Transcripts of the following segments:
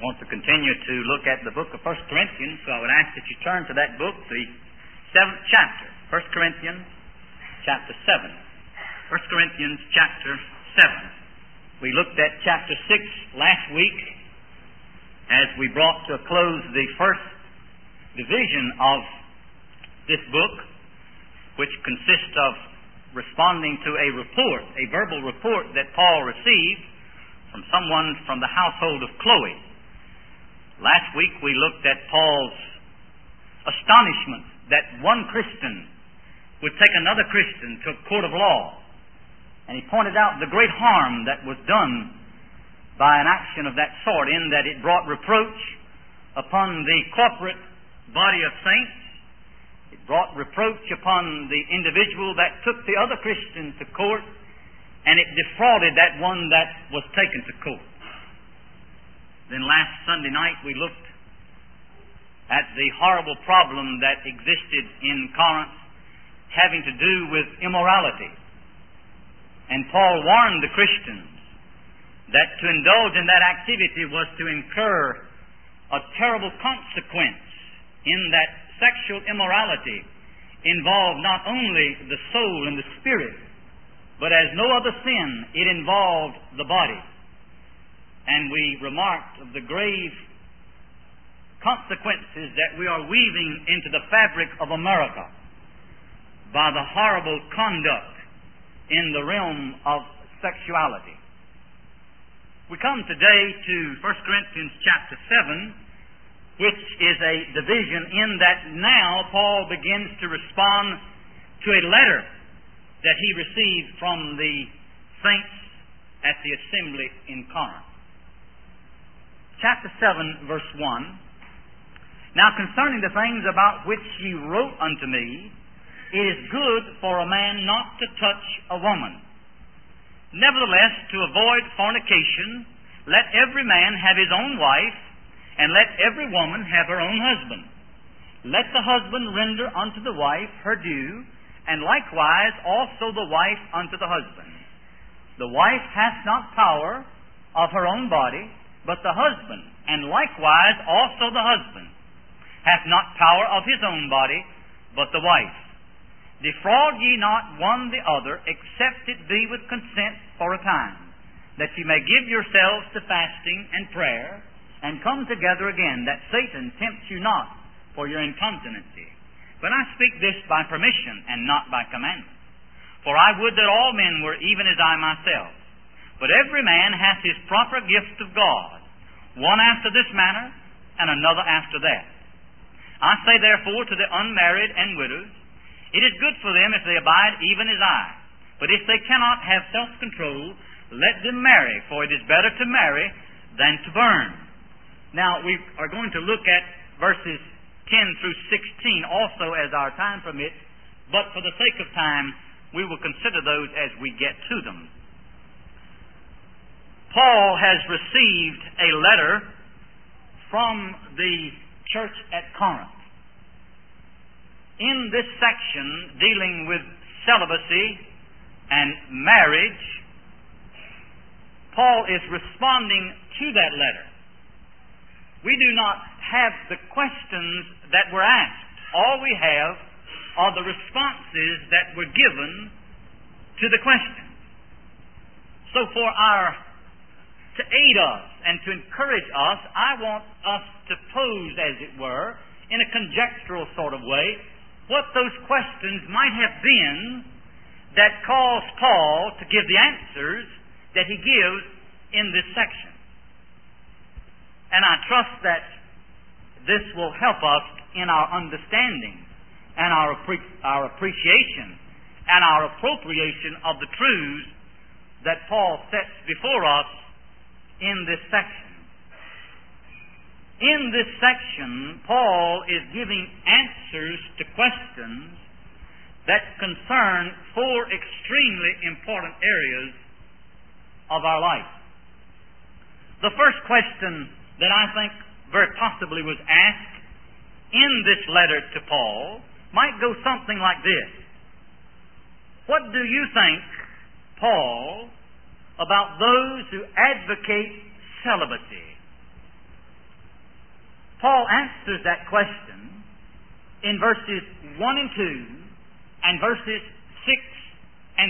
want to continue to look at the book of 1 Corinthians, so I would ask that you turn to that book, the 7th chapter, 1 Corinthians chapter 7. 1 Corinthians chapter 7. We looked at chapter 6 last week as we brought to a close the first division of this book, which consists of responding to a report, a verbal report that Paul received from someone from the household of Chloe. Last week we looked at Paul's astonishment that one Christian would take another Christian to a court of law. And he pointed out the great harm that was done by an action of that sort, in that it brought reproach upon the corporate body of saints. It brought reproach upon the individual that took the other Christian to court, and it defrauded that one that was taken to court. Then last Sunday night we looked at the horrible problem that existed in Corinth having to do with immorality. And Paul warned the Christians that to indulge in that activity was to incur a terrible consequence, in that sexual immorality involved not only the soul and the spirit, but as no other sin, it involved the body. And we remarked of the grave consequences that we are weaving into the fabric of America by the horrible conduct in the realm of sexuality. We come today to 1 Corinthians chapter 7, which is a division in that now Paul begins to respond to a letter that he received from the saints at the assembly in Corinth. Chapter 7, verse 1. Now concerning the things about which ye wrote unto me, it is good for a man not to touch a woman. Nevertheless, to avoid fornication, let every man have his own wife, and let every woman have her own husband. Let the husband render unto the wife her due, and likewise also the wife unto the husband. The wife hath not power of her own body, but the husband, and likewise also the husband, hath not power of his own body, but the wife. Defraud ye not one the other, except it be with consent for a time, that ye may give yourselves to fasting and prayer, and come together again, that Satan tempt you not for your incontinency. But I speak this by permission, and not by commandment. For I would that all men were even as I myself. But every man hath his proper gift of God, one after this manner, and another after that. I say therefore to the unmarried and widows, it is good for them if they abide even as I. But if they cannot have self-control, let them marry, for it is better to marry than to burn. Now, we are going to look at verses 10 through 16 also as our time permits, but for the sake of time, we will consider those as we get to them. Paul has received a letter from the church at Corinth. In this section dealing with celibacy and marriage, Paul is responding to that letter. We do not have the questions that were asked. All we have are the responses that were given to the questions. So to aid us and to encourage us, I want us to pose, as it were, in a conjectural sort of way, what those questions might have been that caused Paul to give the answers that he gives in this section. And I trust that this will help us in our understanding and our appreciation and our appropriation of the truths that Paul sets before us in this section. In this section, Paul is giving answers to questions that concern four extremely important areas of our life. The first question that I think very possibly was asked in this letter to Paul might go something like this. What do you think, Paul, about those who advocate celibacy? Paul answers that question in verses 1 and 2 and verses 6 and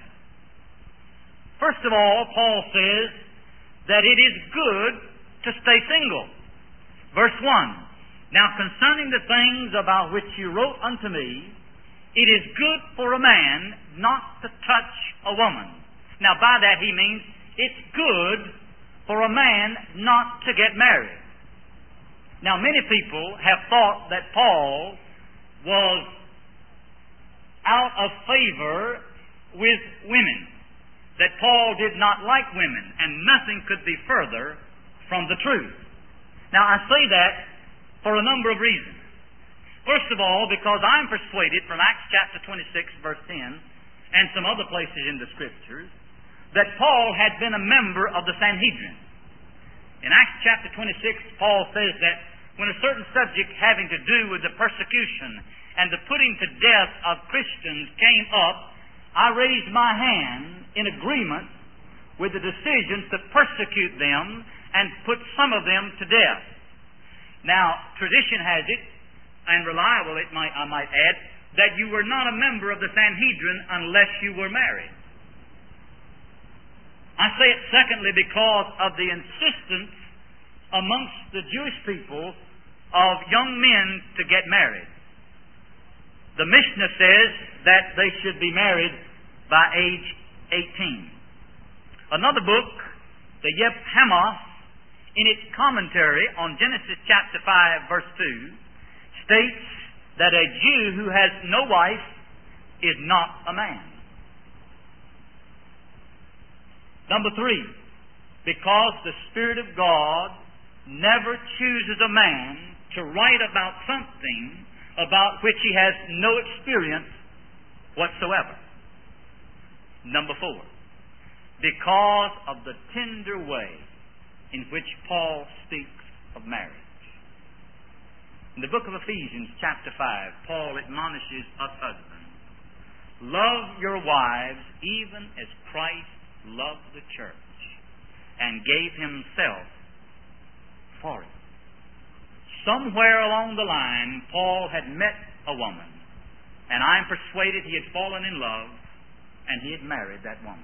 7. First of all, Paul says that it is good to stay single. Verse 1, Now concerning the things about which you wrote unto me, it is good for a man not to touch a woman. Now by that he means it's good for a man not to get married. Now many people have thought that Paul was out of favor with women, that Paul did not like women, and nothing could be further from the truth. Now I say that for a number of reasons. First of all, because I'm persuaded from Acts chapter 26, verse 10, and some other places in the Scriptures, that Paul had been a member of the Sanhedrin. In Acts chapter 26, Paul says that when a certain subject having to do with the persecution and the putting to death of Christians came up, I raised my hand in agreement with the decision to persecute them and put some of them to death. Now, tradition has it, and reliable I might add, that you were not a member of the Sanhedrin unless you were married. I say it secondly because of the insistence amongst the Jewish people of young men to get married. The Mishnah says that they should be married by age 18. Another book, the Yeb Hamath, in its commentary on Genesis chapter 5, verse 2, states that a Jew who has no wife is not a man. Number 3, because the Spirit of God never chooses a man to write about something about which he has no experience whatsoever. Number 4, because of the tender way in which Paul speaks of marriage. In the book of Ephesians, chapter 5, Paul admonishes us husbands, love your wives even as Christ loved the church and gave himself for it. Somewhere along the line, Paul had met a woman, and I'm persuaded he had fallen in love, and he had married that woman.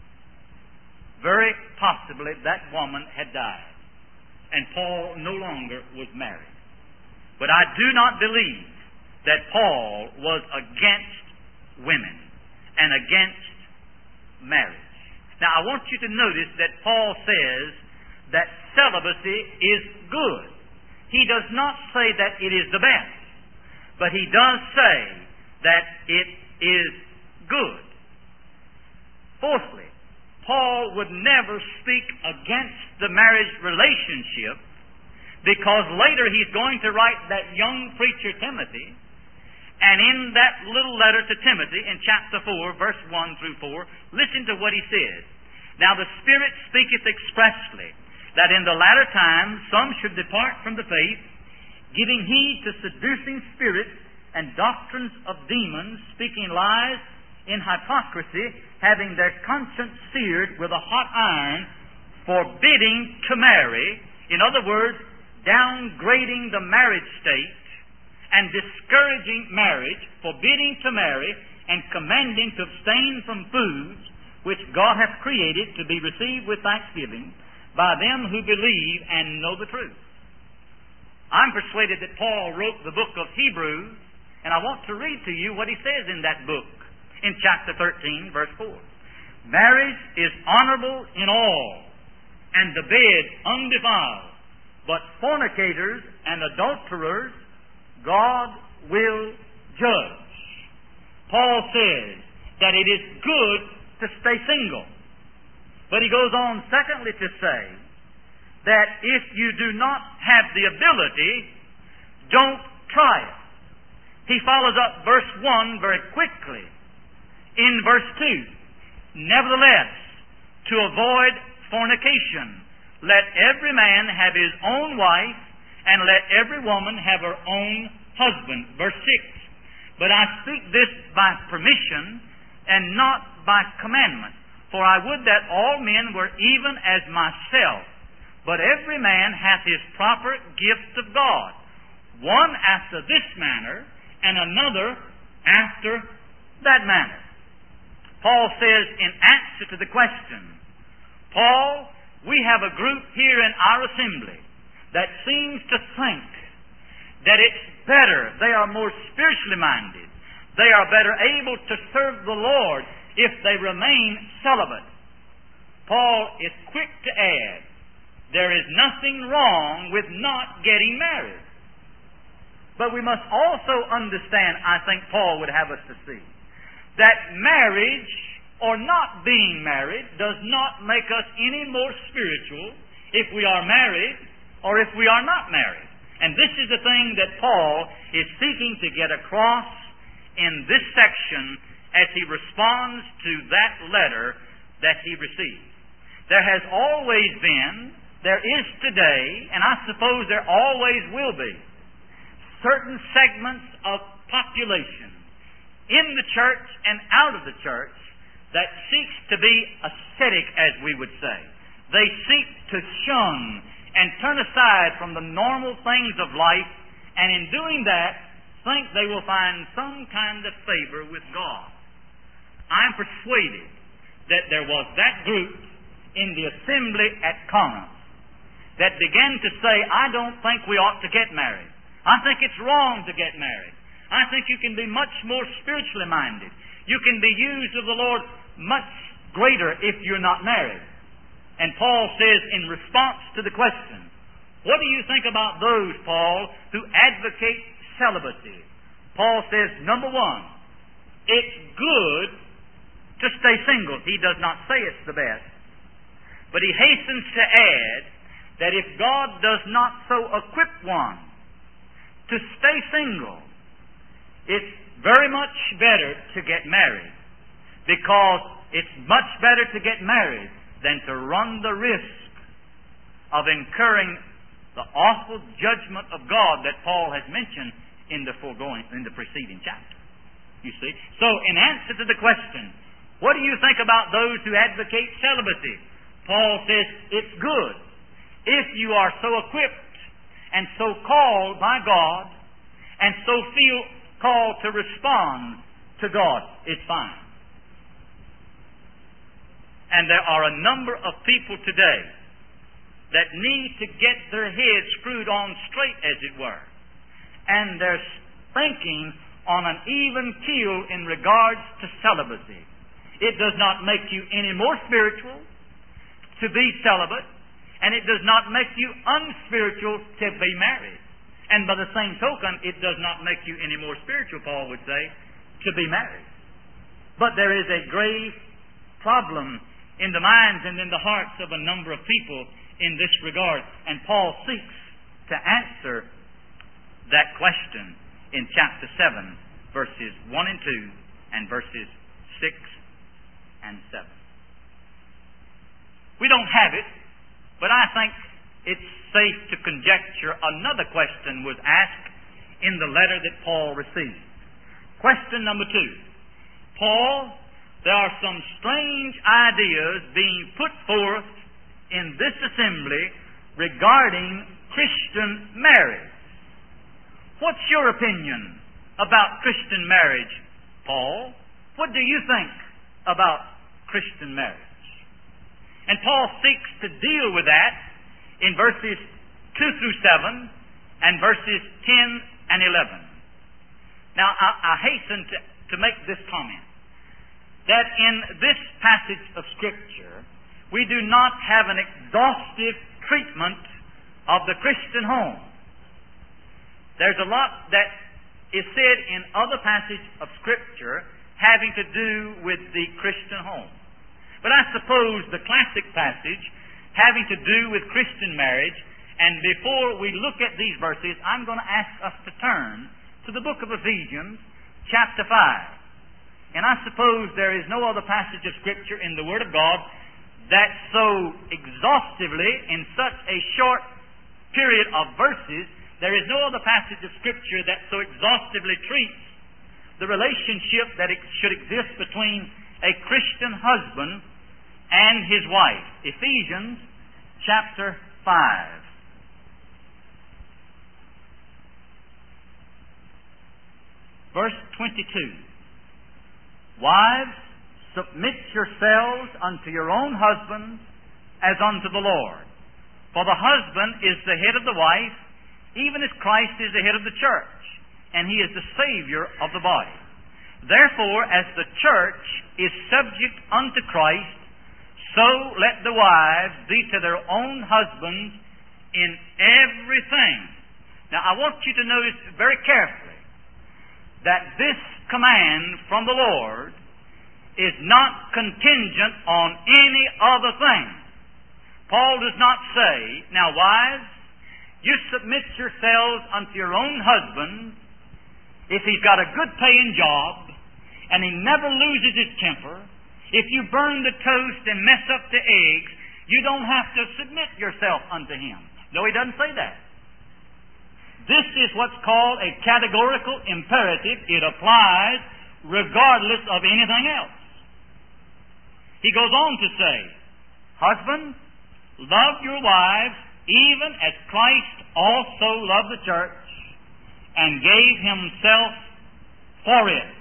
Very possibly that woman had died, and Paul no longer was married. But I do not believe that Paul was against women and against marriage. Now I want you to notice that Paul says that celibacy is good. He does not say that it is the best, but he does say that it is good. Fourthly, Paul would never speak against the marriage relationship, because later he's going to write that young preacher Timothy, and in that little letter to Timothy in chapter 4, verse 1 through 4, listen to what he says. Now the Spirit speaketh expressly, that in the latter times some should depart from the faith, giving heed to seducing spirits and doctrines of demons, speaking lies in hypocrisy, having their conscience seared with a hot iron, forbidding to marry. In other words, downgrading the marriage state and discouraging marriage, forbidding to marry, and commanding to abstain from foods which God hath created to be received with thanksgiving by them who believe and know the truth. I'm persuaded that Paul wrote the book of Hebrews, and I want to read to you what he says in that book in chapter 13, verse 4. Marriage is honorable in all, and the bed undefiled. But fornicators and adulterers God will judge. Paul says that it is good to stay single. But he goes on secondly to say that if you do not have the ability, don't try it. He follows up verse 1 very quickly in verse 2. Nevertheless, to avoid fornication, let every man have his own wife, and let every woman have her own husband. Verse 6. But I speak this by permission, and not by commandment. For I would that all men were even as myself, But every man hath his proper gift of God, one after this manner, and another after that manner. Paul says in answer to the question, Paul, we have a group here in our assembly that seems to think that it's better, they are more spiritually minded, they are better able to serve the Lord if they remain celibate. Paul is quick to add, there is nothing wrong with not getting married. But we must also understand, I think Paul would have us to see, that marriage or not being married does not make us any more spiritual if we are married or if we are not married. And this is the thing that Paul is seeking to get across in this section as he responds to that letter that he received. There has always been, there is today, and I suppose there always will be, certain segments of population in the church and out of the church that seeks to be ascetic, as we would say. They seek to shun and turn aside from the normal things of life, and in doing that, think they will find some kind of favor with God. I am persuaded that there was that group in the assembly at Corinth that began to say, I don't think we ought to get married. I think it's wrong to get married. I think you can be much more spiritually minded. You can be used of the Lord much greater if you're not married. And Paul says in response to the question, what do you think about those, Paul, who advocate celibacy? Paul says, number one, it's good to stay single. He does not say it's the best. But he hastens to add that if God does not so equip one to stay single, it's very much better to get married, because it's much better to get married than to run the risk of incurring the awful judgment of God that Paul has mentioned in the preceding chapter. You see? So, in answer to the question, what do you think about those who advocate celibacy? Paul says, it's good. If you are so equipped and so called by God and so feel called to respond to God, it's fine. And there are a number of people today that need to get their heads screwed on straight, as it were. And they're thinking on an even keel in regards to celibacy. It does not make you any more spiritual to be celibate, and it does not make you unspiritual to be married. And by the same token, it does not make you any more spiritual, Paul would say, to be married. But there is a grave problem in the minds and in the hearts of a number of people in this regard. And Paul seeks to answer that question in chapter 7, verses 1 and 2, and verses 6 and 7. We don't have it, but I think it's safe to conjecture another question was asked in the letter that Paul received. Question number 2. Paul, there are some strange ideas being put forth in this assembly regarding Christian marriage. What's your opinion about Christian marriage, Paul? What do you think about Christian marriage? And Paul seeks to deal with that in verses 2 through 7 and verses 10 and 11. Now, I hasten to make this comment, that in this passage of Scripture, we do not have an exhaustive treatment of the Christian home. There's a lot that is said in other passages of Scripture having to do with the Christian home. But I suppose the classic passage having to do with Christian marriage, and before we look at these verses, I'm going to ask us to turn to the book of Ephesians, chapter 5. And I suppose there is no other passage of Scripture in the Word of God that so exhaustively, in such a short period of verses, there is no other passage of Scripture that so exhaustively treats the relationship that should exist between a Christian husband and his wife. Ephesians chapter 5. 5. Verse 22. Wives, submit yourselves unto your own husbands as unto the Lord. For the husband is the head of the wife, even as Christ is the head of the church, and He is the Savior of the body. Therefore, as the church is subject unto Christ, so let the wives be to their own husbands in everything. Now, I want you to notice very carefully that this command from the Lord is not contingent on any other thing. Paul does not say, now wives, you submit yourselves unto your own husbands if he's got a good paying job and he never loses his temper. If you burn the toast and mess up the eggs, you don't have to submit yourself unto him. No, he doesn't say that. This is what's called a categorical imperative. It applies regardless of anything else. He goes on to say, husbands, love your wives even as Christ also loved the church and gave himself for it,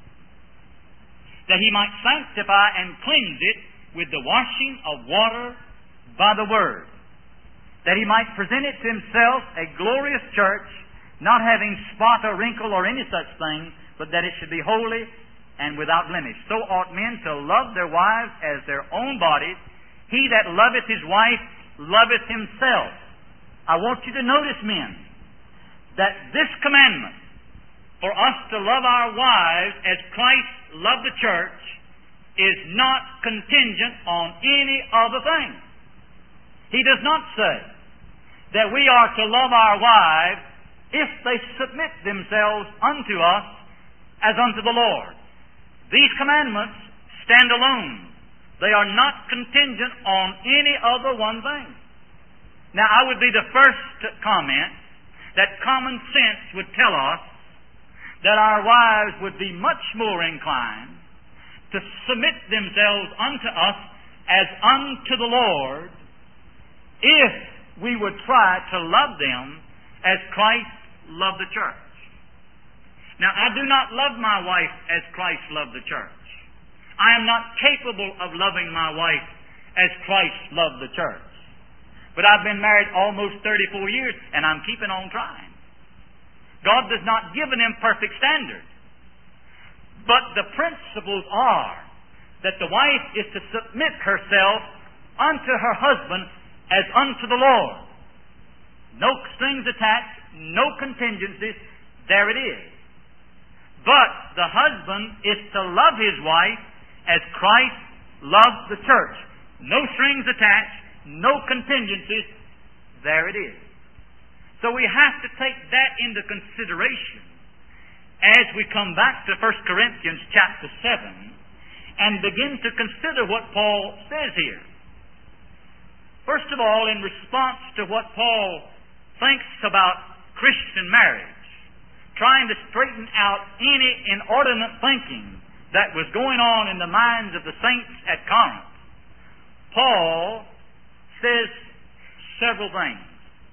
that he might sanctify and cleanse it with the washing of water by the word, that he might present it to himself a glorious church, not having spot or wrinkle or any such thing, but that it should be holy and without blemish. So ought men to love their wives as their own bodies. He that loveth his wife loveth himself. I want you to notice, men, that this commandment for us to love our wives as Christ loved the church is not contingent on any other thing. He does not say that we are to love our wives if they submit themselves unto us as unto the Lord. These commandments stand alone. They are not contingent on any other one thing. Now, I would be the first to comment that common sense would tell us that our wives would be much more inclined to submit themselves unto us as unto the Lord if we would try to love them as Christ loved the church. Now, I do not love my wife as Christ loved the church. I am not capable of loving my wife as Christ loved the church. But I've been married almost 34 years, and I'm keeping on trying. God does not give an imperfect standard. But the principles are that the wife is to submit herself unto her husband as unto the Lord. No strings attached, no contingencies. There it is. But the husband is to love his wife as Christ loved the church. No strings attached, no contingencies. There it is. So we have to take that into consideration as we come back to 1 Corinthians chapter 7 and begin to consider what Paul says here. First of all, in response to what Paul thinks about Christian marriage, trying to straighten out any inordinate thinking that was going on in the minds of the saints at Corinth, Paul says several things.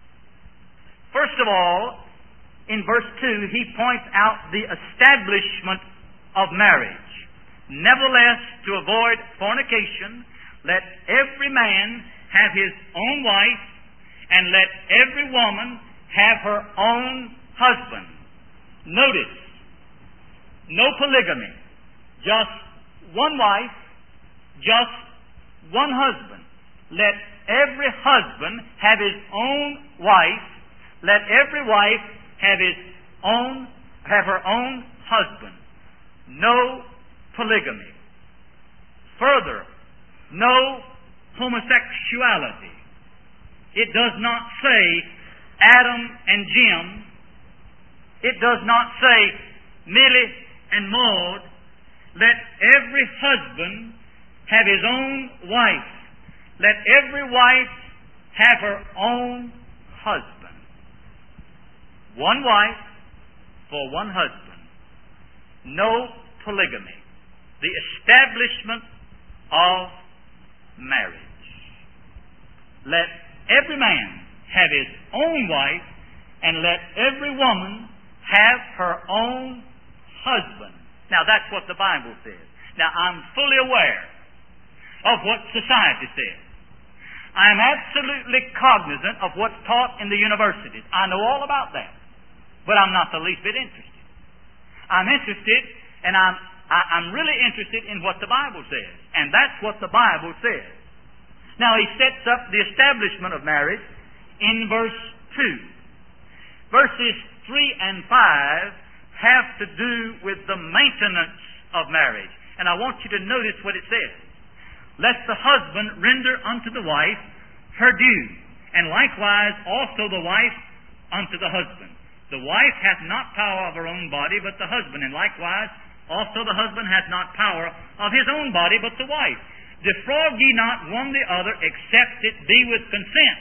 First of all, in verse 2, he points out the establishment of marriage. Nevertheless, to avoid fornication, let every man have his own wife, and let every woman have her own husband. Notice, no polygamy. Just one wife, just one husband. Let every husband have his own wife. Let every wife have her own husband. No polygamy. Further, no homosexuality. It does not say Adam and Jim. It does not say Millie and Maud. Let every husband have his own wife. Let every wife have her own husband. One wife for one husband. No polygamy. The establishment of marriage. Let every man have his own wife, and let every woman have her own husband. Now that's what the Bible says. Now I'm fully aware of what society says. I am absolutely cognizant of what's taught in the universities. I know all about that. But I'm not the least bit interested. I'm interested, and I'm really interested in what the Bible says. And that's what the Bible says. Now he sets up the establishment of marriage in verse 2. Verses 3 and 5 have to do with the maintenance of marriage. And I want you to notice what it says. Let the husband render unto the wife her due, and likewise also the wife unto the husband. The wife hath not power of her own body, but the husband, and likewise also the husband hath not power of his own body, but the wife. Defraud ye not one the other, except it be with consent,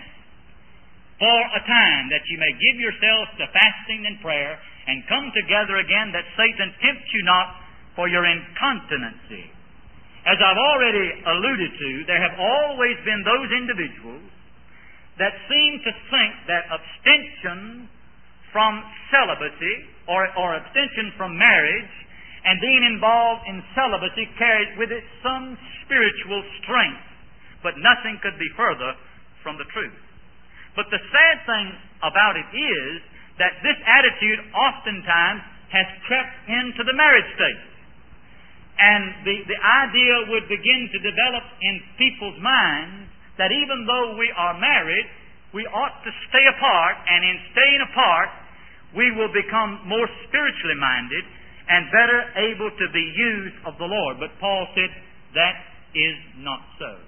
for a time, that ye may give yourselves to fasting and prayer, and come together again, that Satan tempt you not for your incontinency. As I've already alluded to, there have always been those individuals that seem to think that abstention from celibacy or abstention from marriage and being involved in celibacy carries with it some spiritual strength, but nothing could be further from the truth. But the sad thing about it is that this attitude oftentimes has crept into the marriage state. And the idea would begin to develop in people's minds that even though we are married, we ought to stay apart, and in staying apart, we will become more spiritually minded and better able to be used of the Lord. But Paul said that is not so.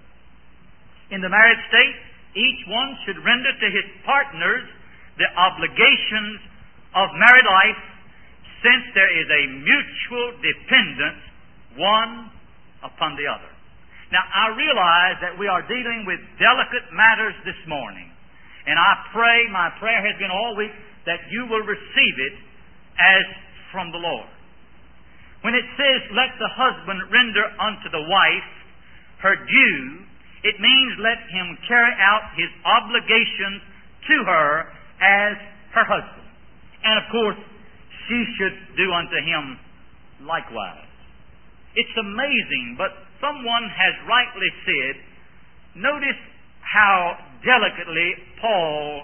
In the marriage state, each one should render to his partners the obligations of married life, since there is a mutual dependence one upon the other. Now, I realize that we are dealing with delicate matters this morning, and I pray, my prayer has been all week, that you will receive it as from the Lord. When it says, let the husband render unto the wife her due, it means let him carry out his obligations to her as her husband. And of course, she should do unto him likewise. It's amazing, but someone has rightly said, notice how delicately Paul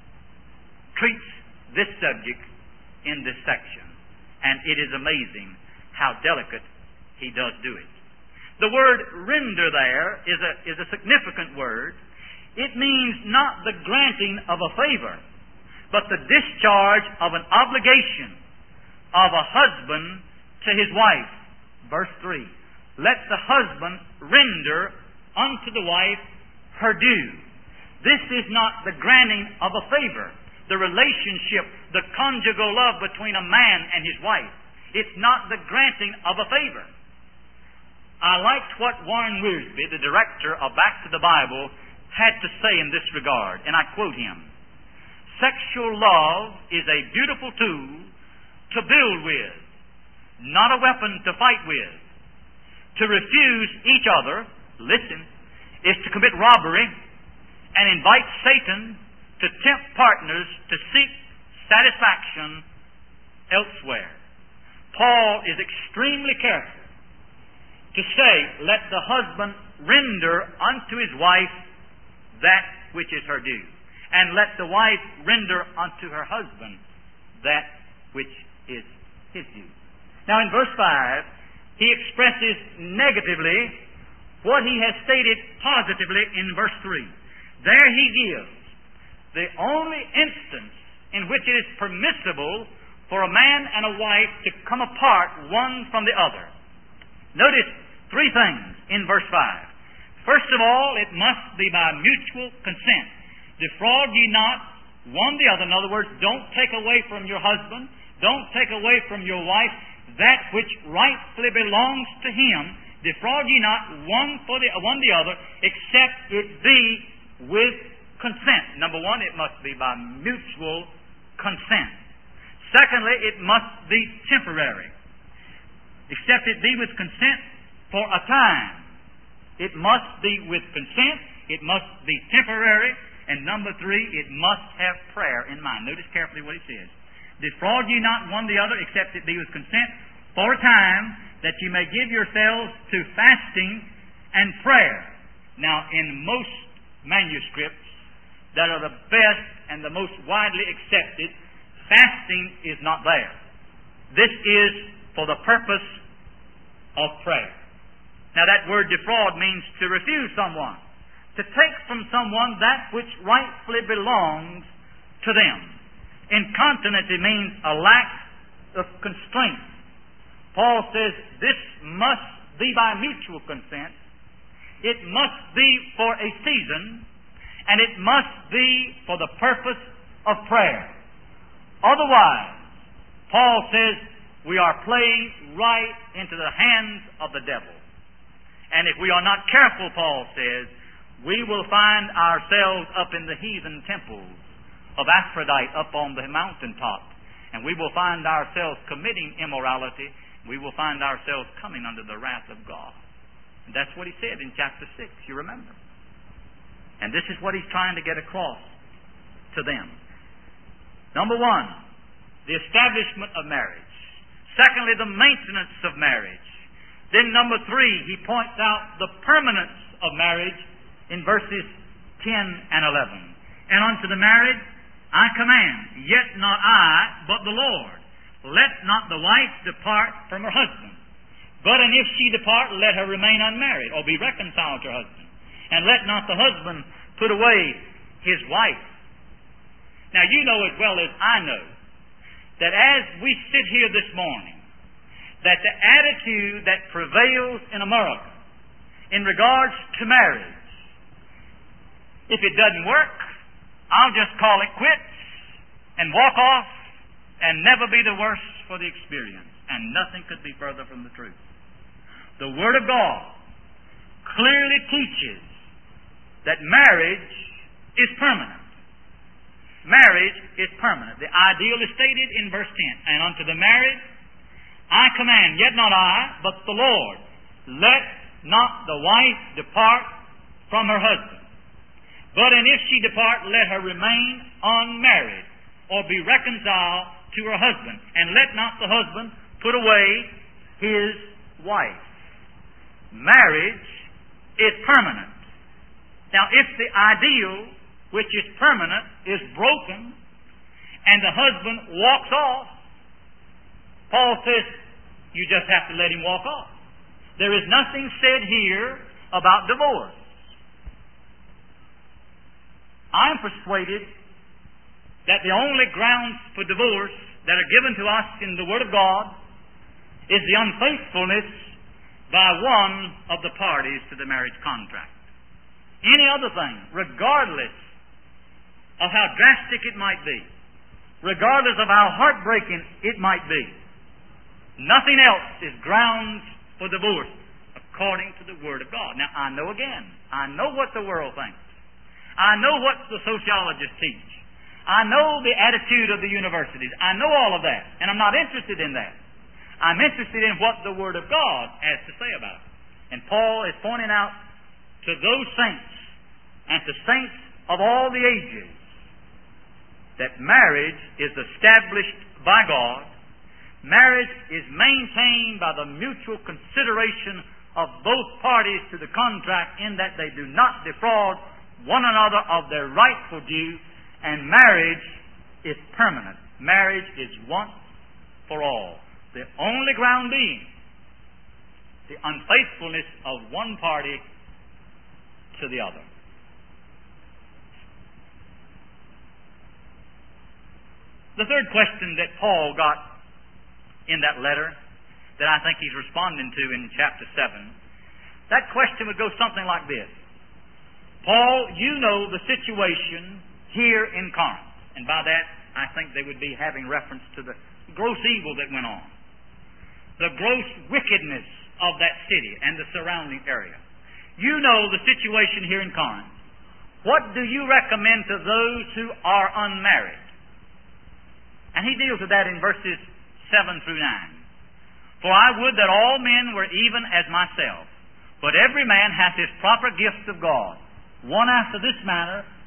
treats this subject in this section. And it is amazing how delicate he does do it. The word render there is a significant word. It means not the granting of a favor, but the discharge of an obligation of a husband to his wife. Verse 3, let the husband render unto the wife her due. This is not the granting of a favor. The relationship, the conjugal love between a man and his wife. It's not the granting of a favor. I liked what Warren Wiersbe, the director of Back to the Bible, had to say in this regard, and I quote him. Sexual love is a beautiful tool to build with, not a weapon to fight with. To refuse each other, listen, is to commit robbery and invite Satan to tempt partners to seek satisfaction elsewhere. Paul is extremely careful to say, let the husband render unto his wife that which is her due, and let the wife render unto her husband that which is his due. Now in verse 5, he expresses negatively what he has stated positively in verse 3. There he gives the only instance in which it is permissible for a man and a wife to come apart one from the other. Notice three things in verse 5. First of all, it must be by mutual consent. Defraud ye not one the other. In other words, don't take away from your husband, don't take away from your wife that which rightfully belongs to him. Defraud ye not one the other, except it be with consent. Number one, it must be by mutual consent. Secondly, it must be temporary. Except it be with consent for a time. It must be with consent. It must be temporary. And number 3, it must have prayer in mind. Notice carefully what it says. Defraud ye not one the other, except it be with consent, for a time, that ye may give yourselves to fasting and prayer. Now, in most manuscripts that are the best and the most widely accepted, fasting is not there. This is for the purpose of prayer. Now, that word defraud means to refuse someone, to take from someone that which rightfully belongs to them. Incontinence means a lack of constraint. Paul says this must be by mutual consent, it must be for a season, and it must be for the purpose of prayer. Otherwise, Paul says we are playing right into the hands of the devil. And if we are not careful, Paul says, we will find ourselves up in the heathen temples of Aphrodite up on the mountaintop. And we will find ourselves committing immorality. We will find ourselves coming under the wrath of God. And that's what he said in chapter 6, you remember. And this is what he's trying to get across to them. Number 1, the establishment of marriage. Secondly, the maintenance of marriage. Then number 3, he points out the permanence of marriage in verses 10 and 11. And unto the married I command, yet not I, but the Lord. Let not the wife depart from her husband. But and if she depart, let her remain unmarried, or be reconciled to her husband. And let not the husband put away his wife. Now you know as well as I know that as we sit here this morning, that the attitude that prevails in America in regards to marriage, if it doesn't work, I'll just call it quits and walk off and never be the worse for the experience. And nothing could be further from the truth. The Word of God clearly teaches that marriage is permanent. Marriage is permanent. The ideal is stated in verse 10. And unto the married I command, yet not I, but the Lord, let not the wife depart from her husband. But and if she depart, let her remain unmarried, or be reconciled to her husband. And let not the husband put away his wife. Marriage is permanent. Now, if the ideal, which is permanent, is broken, and the husband walks off, Paul says, you just have to let him walk off. There is nothing said here about divorce. I am persuaded that the only grounds for divorce that are given to us in the Word of God is the unfaithfulness by one of the parties to the marriage contract. Any other thing, regardless of how drastic it might be, regardless of how heartbreaking it might be, nothing else is grounds for divorce according to the Word of God. Now, I know what the world thinks. I know what the sociologists teach. I know the attitude of the universities. I know all of that, and I'm not interested in that. I'm interested in what the Word of God has to say about it. And Paul is pointing out to those saints and to saints of all the ages that marriage is established by God. Marriage is maintained by the mutual consideration of both parties to the contract, in that they do not defraud one another of their rightful due, and marriage is permanent. Marriage is once for all. The only ground being the unfaithfulness of one party to the other. The third question that Paul got in that letter, that I think he's responding to in chapter 7, that question would go something like this. Paul, you know the situation here in Corinth. And by that, I think they would be having reference to the gross evil that went on, the gross wickedness of that city and the surrounding area. You know the situation here in Corinth. What do you recommend to those who are unmarried? And he deals with that in verses 7 through 9. For I would that all men were even as myself, but every man hath his proper gift of God, one after this manner,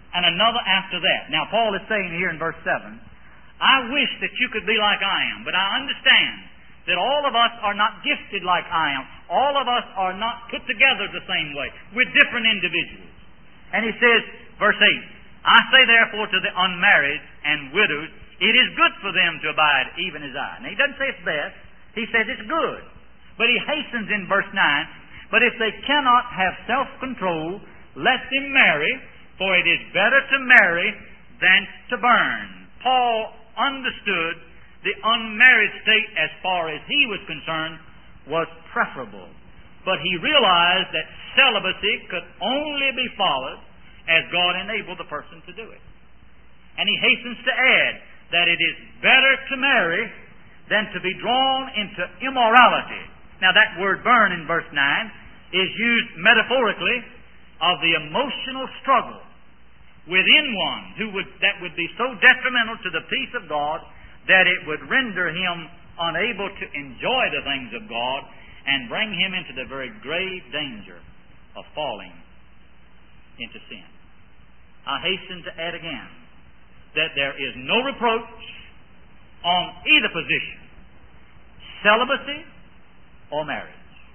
and another after that. Now, Paul is saying here in verse 7, I wish that you could be like I am, but I understand that all of us are not gifted like I am. All of us are not put together the same way. We're different individuals. And he says, verse 8, I say therefore to the unmarried and widows, it is good for them to abide even as I. Now, he doesn't say it's best. He says it's good. But he hastens in verse 9, but if they cannot have self-control, let them marry, for it is better to marry than to burn. Paul understood the unmarried state, as far as he was concerned, was preferable. But he realized that celibacy could only be followed as God enabled the person to do it. And he hastens to add that it is better to marry than to be drawn into immorality. Now that word burn in verse 9 is used metaphorically of the emotional struggle within one that would be so detrimental to the peace of God that it would render him unable to enjoy the things of God and bring him into the very grave danger of falling into sin. I hasten to add again that there is no reproach on either position, celibacy or marriage.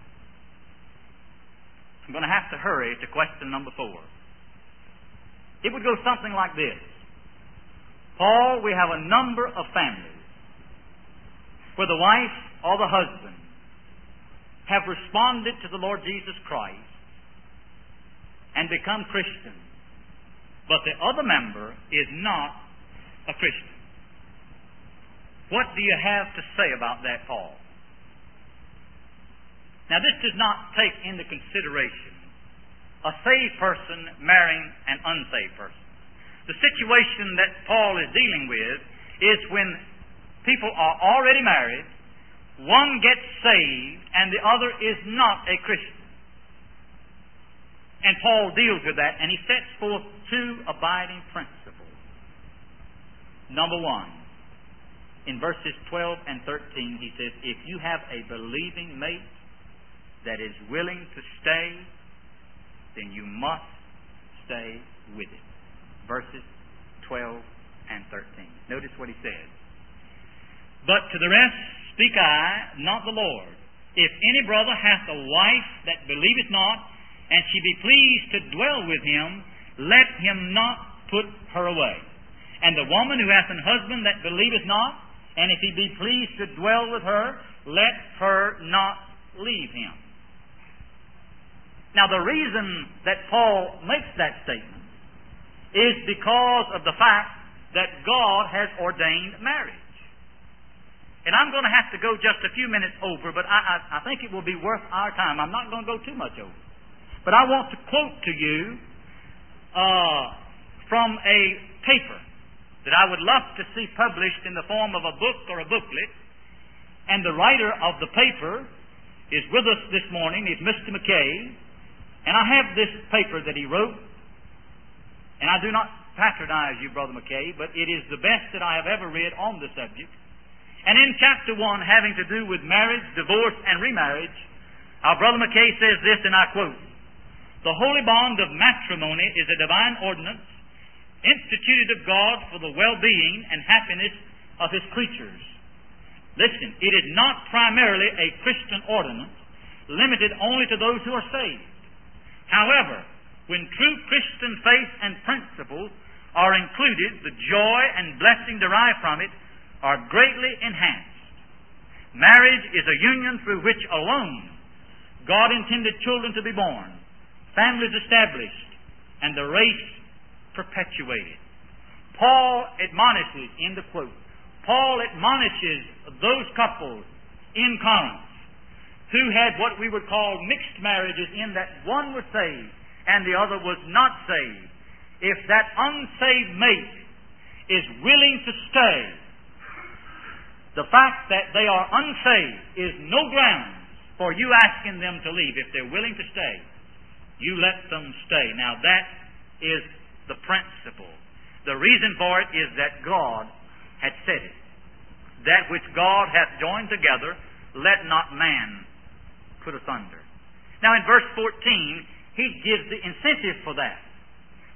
I'm going to have to hurry to question number 4. It would go something like this. Paul, we have a number of families where the wife or the husband have responded to the Lord Jesus Christ and become Christians, but the other member is not a Christian. What do you have to say about that, Paul? Now, this does not take into consideration a saved person marrying an unsaved person. The situation that Paul is dealing with is when people are already married, one gets saved, and the other is not a Christian. And Paul deals with that, and he sets forth 2 abiding principles. Number 1, in verses 12 and 13, he says, if you have a believing mate that is willing to stay, then you must stay with it. Verses 12 and 13. Notice what he says. But to the rest speak I, not the Lord. If any brother hath a wife that believeth not, and she be pleased to dwell with him, let him not put her away. And the woman who hath an husband that believeth not, and if he be pleased to dwell with her, let her not leave him. Now, the reason that Paul makes that statement is because of the fact that God has ordained marriage. And I'm going to have to go just a few minutes over, but I think it will be worth our time. I'm not going to go too much over. But I want to quote to you from a paper that I would love to see published in the form of a book or a booklet. And the writer of the paper is with us this morning. He's Mr. McKay. And I have this paper that he wrote, and I do not patronize you, Brother McKay, but it is the best that I have ever read on the subject. And in chapter 1, having to do with marriage, divorce, and remarriage, our Brother McKay says this, and I quote, the holy bond of matrimony is a divine ordinance instituted of God for the well-being and happiness of His creatures. Listen, it is not primarily a Christian ordinance limited only to those who are saved. However, when true Christian faith and principles are included, the joy and blessing derived from it are greatly enhanced. Marriage is a union through which alone God intended children to be born, families established, and the race perpetuated. Paul admonishes, in the quote, Paul admonishes those couples in Corinth who had what we would call mixed marriages, in that one was saved and the other was not saved. If that unsaved mate is willing to stay, the fact that they are unsaved is no ground for you asking them to leave. If they're willing to stay, you let them stay. Now that is the principle. The reason for it is that God had said it. That which God hath joined together, let not man put asunder. Now in verse 14, he gives the incentive for that.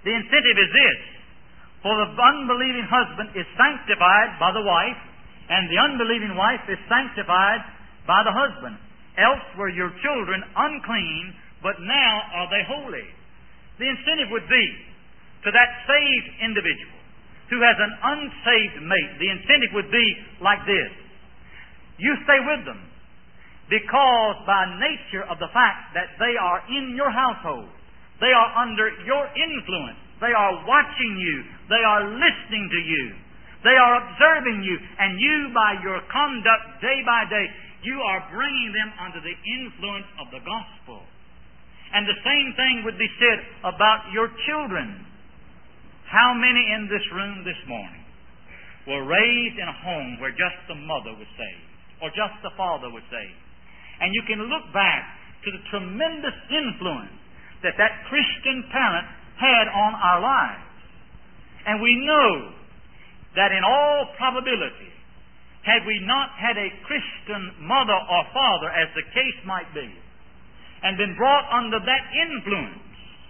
The incentive is this: for the unbelieving husband is sanctified by the wife, and the unbelieving wife is sanctified by the husband. Else were your children unclean, but now are they holy. The incentive would be to that saved individual who has an unsaved mate. The incentive would be like this: you stay with them, because by nature of the fact that they are in your household, they are under your influence, they are watching you, they are listening to you, they are observing you, and you, by your conduct day by day, you are bringing them under the influence of the gospel. And the same thing would be said about your children. How many in this room this morning were raised in a home where just the mother was saved, or just the father was saved? And you can look back to the tremendous influence that that Christian parent had on our lives. And we know that in all probability, had we not had a Christian mother or father, as the case might be, and been brought under that influence,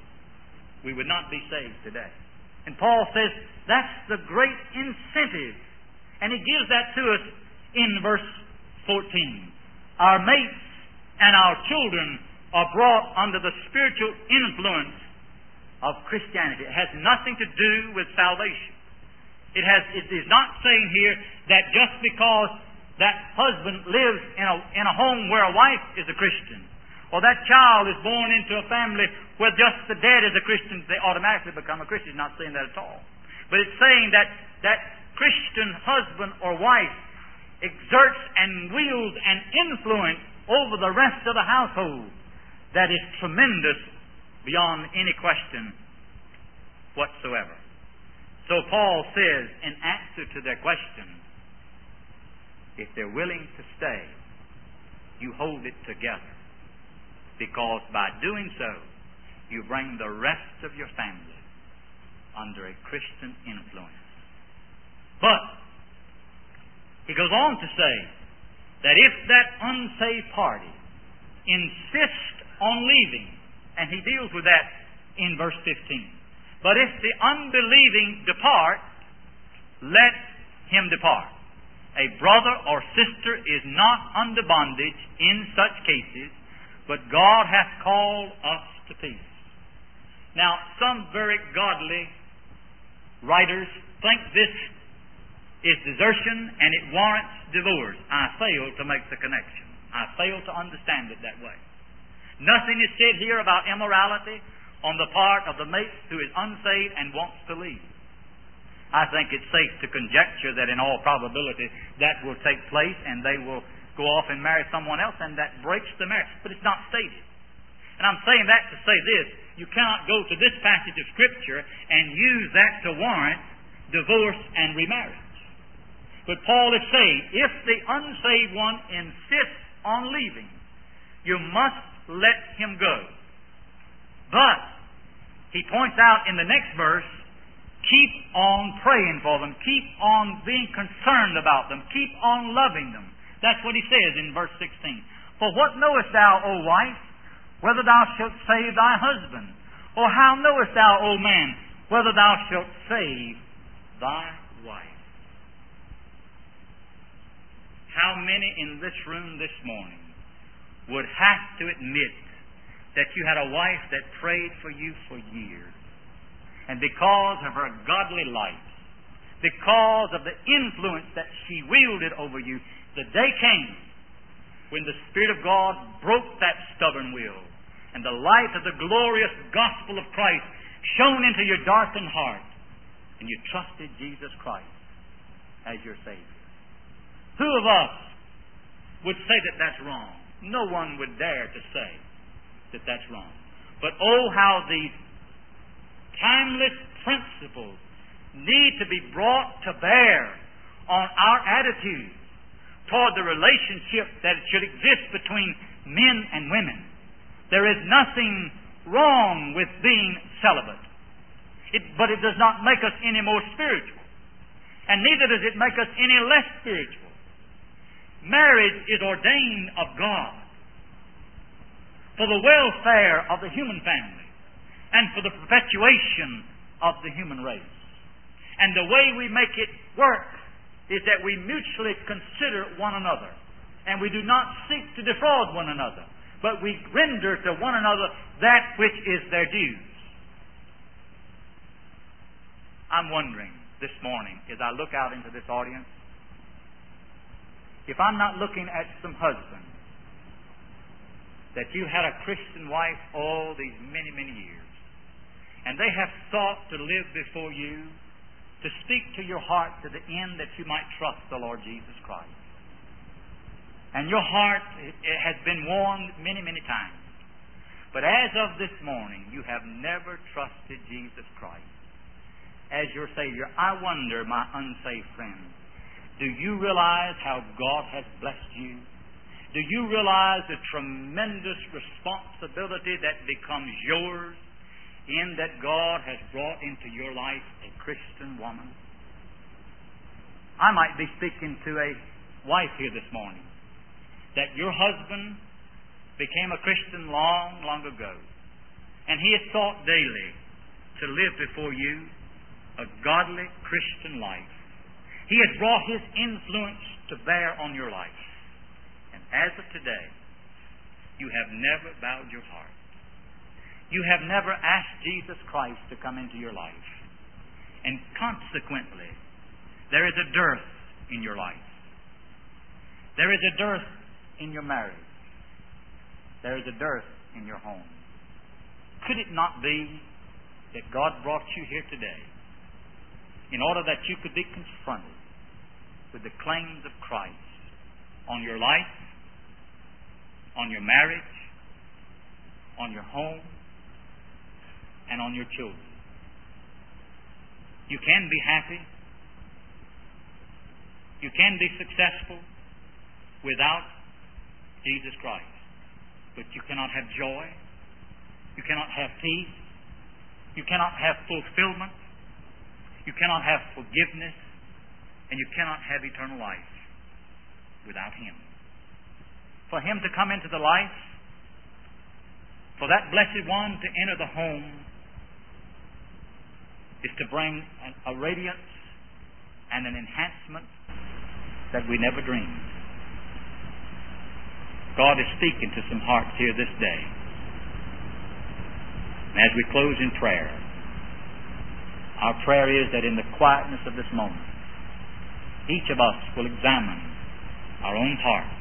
we would not be saved today. And Paul says that's the great incentive. And he gives that to us in verse 14. Our mates and our children are brought under the spiritual influence of Christianity. It has nothing to do with salvation. It is not saying here that just because that husband lives in a home where a wife is a Christian, or that child is born into a family where just the dad is a Christian, they automatically become a Christian. It's not saying that at all. But it's saying that that Christian husband or wife exerts and wields an influence over the rest of the household that is tremendous beyond any question whatsoever. So Paul says, in answer to their question, if they're willing to stay, you hold it together. Because by doing so, you bring the rest of your family under a Christian influence. But he goes on to say that if that unsaved party insists on leaving, and he deals with that in verse 15. But if the unbelieving depart, let him depart. A brother or sister is not under bondage in such cases, but God hath called us to peace. Now, some very godly writers think this is desertion and it warrants divorce. I fail to make the connection. I fail to understand it that way. Nothing is said here about immorality on the part of the mate who is unsaved and wants to leave. I think it's safe to conjecture that in all probability that will take place and they will go off and marry someone else, and that breaks the marriage. But it's not stated. And I'm saying that to say this: you cannot go to this passage of Scripture and use that to warrant divorce and remarriage. But Paul is saying, if the unsaved one insists on leaving, you must let him go. But he points out in the next verse, keep on praying for them, keep on being concerned about them, keep on loving them. That's what he says in verse 16. For what knowest thou, O wife, whether thou shalt save thy husband? Or how knowest thou, O man, whether thou shalt save thy wife? How many in this room this morning would have to admit that you had a wife that prayed for you for years, and because of her godly life, because of the influence that she wielded over you, the day came when the Spirit of God broke that stubborn will, and the light of the glorious gospel of Christ shone into your darkened heart, and you trusted Jesus Christ as your Savior. Who of us would say that that's wrong? No one would dare to say that that's wrong. But oh, how these timeless principles need to be brought to bear on our attitude toward the relationship that should exist between men and women. There is nothing wrong with being celibate, but it does not make us any more spiritual, and neither does it make us any less spiritual. Marriage is ordained of God for the welfare of the human family and for the perpetuation of the human race. And the way we make it work is that we mutually consider one another. And we do not seek to defraud one another, but we render to one another that which is their dues. I'm wondering this morning, as I look out into this audience, if I'm not looking at some husbands that you had a Christian wife all these many, many years, and they have sought to live before you, to speak to your heart to the end that you might trust the Lord Jesus Christ. And your heart has been warmed many, many times. But as of this morning, you have never trusted Jesus Christ as your Savior. I wonder, my unsaved friends, do you realize how God has blessed you? Do you realize the tremendous responsibility that becomes yours in that God has brought into your life a Christian woman? I might be speaking to a wife here this morning, that your husband became a Christian long, long ago, and he has sought daily to live before you a godly Christian life. He has brought his influence to bear on your life. And as of today, you have never bowed your heart. You have never asked Jesus Christ to come into your life. And consequently, there is a dearth in your life. There is a dearth in your marriage. There is a dearth in your home. Could it not be that God brought you here today in order that you could be confronted with the claims of Christ on your life, on your marriage, on your home, and on your children? You can be happy. You can be successful without Jesus Christ. But you cannot have joy. You cannot have peace. You cannot have fulfillment. You cannot have forgiveness. And you cannot have eternal life without Him. For Him to come into the life, for that blessed one to enter the home, is to bring a radiance and an enhancement that we never dreamed. God is speaking to some hearts here this day. And as we close in prayer, our prayer is that in the quietness of this moment, each of us will examine our own hearts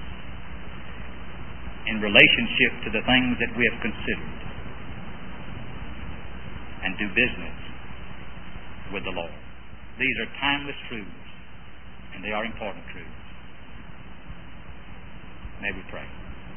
in relationship to the things that we have considered and do business with the Lord. These are timeless truths, and they are important truths. May we pray.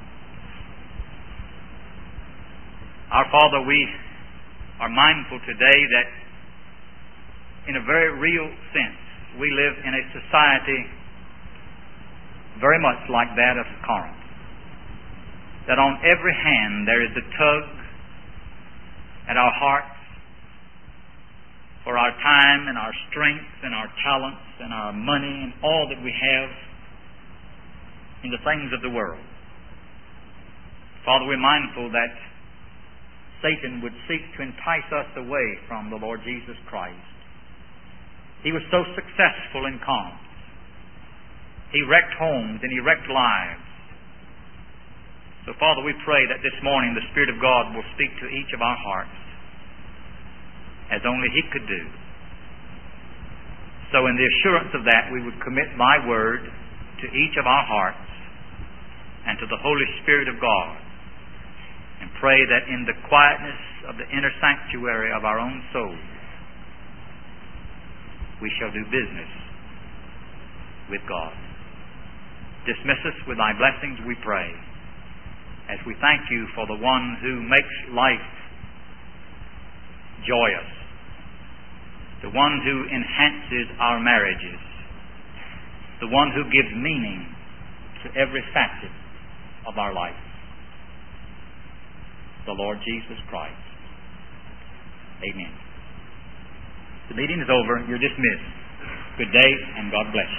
Our Father, we are mindful today that in a very real sense, we live in a society very much like that of Corinth. That on every hand there is a tug at our hearts for our time and our strength and our talents and our money and all that we have in the things of the world. Father, we're mindful that Satan would seek to entice us away from the Lord Jesus Christ. He was so successful in Corinth. He wrecked homes and he wrecked lives. So, Father, we pray that this morning the Spirit of God will speak to each of our hearts as only He could do. So in the assurance of that, we would commit Thy Word to each of our hearts and to the Holy Spirit of God, and pray that in the quietness of the inner sanctuary of our own soul, we shall do business with God. Dismiss us with Thy blessings, we pray, as we thank You for the one who makes life joyous, the one who enhances our marriages, the one who gives meaning to every facet of our life, the Lord Jesus Christ. Amen. The meeting is over. You're dismissed. Good day, and God bless you.